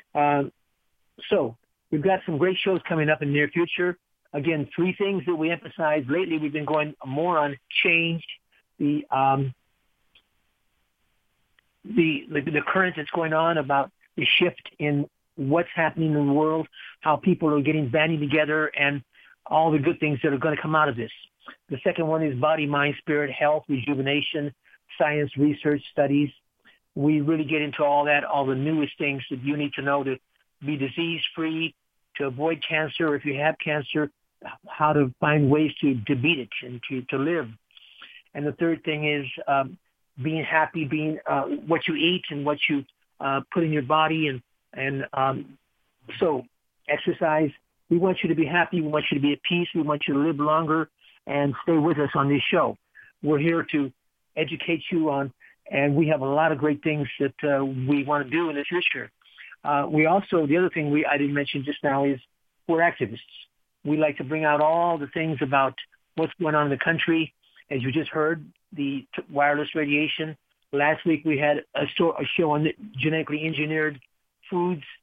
So we've got some great shows coming up in the near future. Again, 3 things that we emphasize lately. We've been going more on change, the current that's going on about the shift in what's happening in the world, how people are getting banding together, and all the good things that are going to come out of this. The second one is body, mind, spirit, health, rejuvenation, science, research, studies. We really get into all that, all the newest things that you need to know to be disease-free, to avoid cancer. If you have cancer, how to find ways to beat it and to live. And the third thing is being happy, being what you eat and what you put in your body. And so exercise. We want you to be happy. We want you to be at peace. We want you to live longer and stay with us on this show. We're here to educate you on, and we have a lot of great things that we want to do in the future. We also, the other thing I didn't mention just now is we're activists. We like to bring out all the things about what's going on in the country. As you just heard, the wireless radiation. Last week we had a show on genetically engineered foods.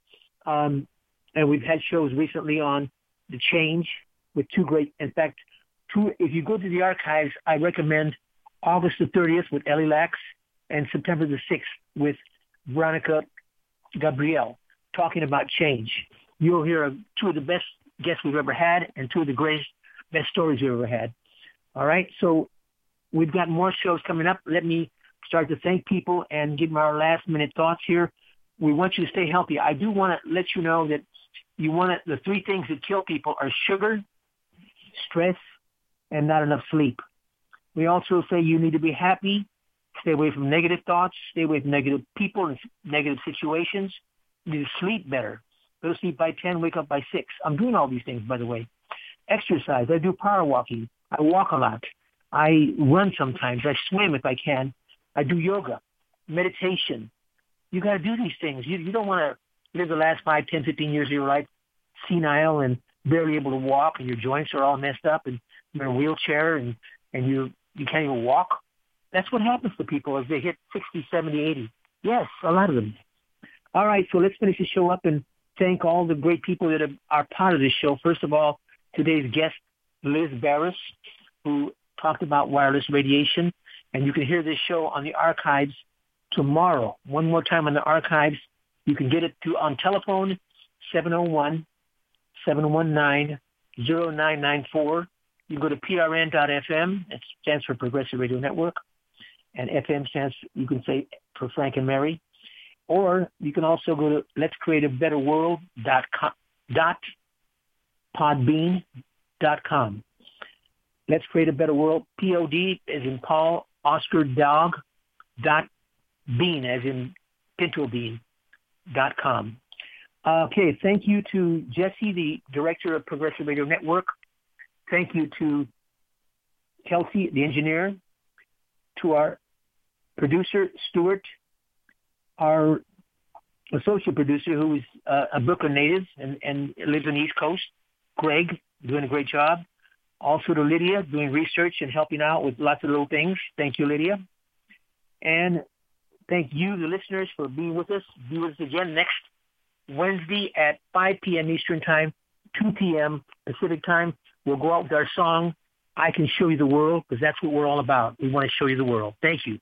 And we've had shows recently on The Change with two great, in fact, if you go to the archives, I recommend August the 30th with Ellie Lax and September the 6th with Veronica Gabrielle talking about change. You'll hear two of the best guests we've ever had and two of the greatest, best stories we've ever had. All right, so we've got more shows coming up. Let me start to thank people and give them our last-minute thoughts here. We want you to stay healthy. I do want to let you know that the three things that kill people are sugar, stress, and not enough sleep. We also say you need to be happy, stay away from negative thoughts, stay away from negative people and negative situations. You need to sleep better. Go to sleep by 10, wake up by 6. I'm doing all these things, by the way. Exercise. I do power walking. I walk a lot. I run sometimes. I swim if I can. I do yoga, meditation. You got to do these things. You don't want to live the last 5, 10, 15 years of your life senile and barely able to walk, and your joints are all messed up, and you're in a wheelchair, and you can't even walk. That's what happens to people as they hit 60, 70, 80. Yes, a lot of them. All right, so let's finish the show up and thank all the great people that are part of this show. First of all, today's guest, Liz Barris, who talked about wireless radiation. And you can hear this show on the archives tomorrow. One more time on the archives. You can get it on telephone, 701-719-0994. You can go to prn.fm. It stands for Progressive Radio Network. And FM stands, you can say, for Frank and Mary. Or you can also go to letscreateabetterworld.podbean.com. Let's Create a Better World, P-O-D, as in Paul, Oscar, Dog, .bean, as in pinto bean.com. Okay, thank you to Jesse, the director of Progressive Radio Network. Thank you to Kelsey, the engineer, to our producer, Stuart, our associate producer, who is a Brooklyn native and lives on the East Coast, Greg, doing a great job. Also to Lydia, doing research and helping out with lots of little things. Thank you, Lydia. And thank you, the listeners, for being with us. Be with us again next Wednesday at 5 p.m. Eastern Time, 2 p.m. Pacific Time. We'll go out with our song, I Can Show You the World, because that's what we're all about. We want to show you the world. Thank you.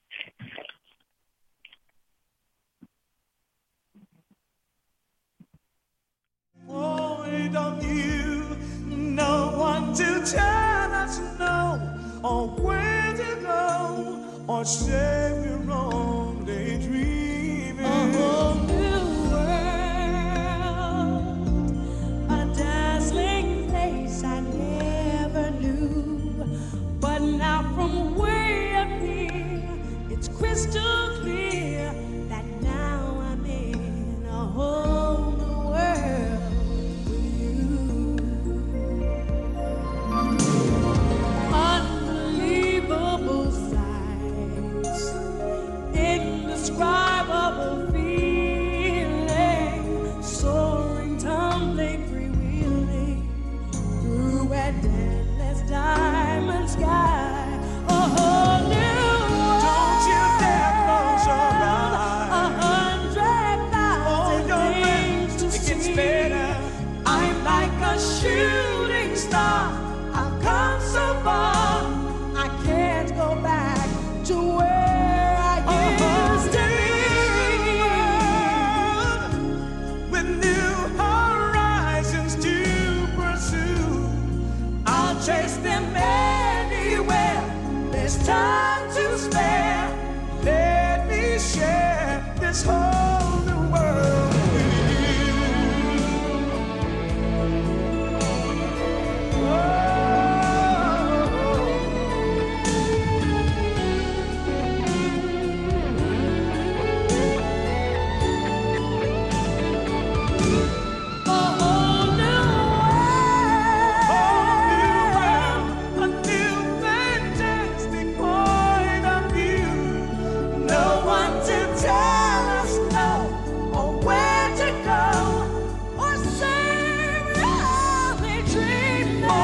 Wait on you, no one to tell us no, or where to go, or save you.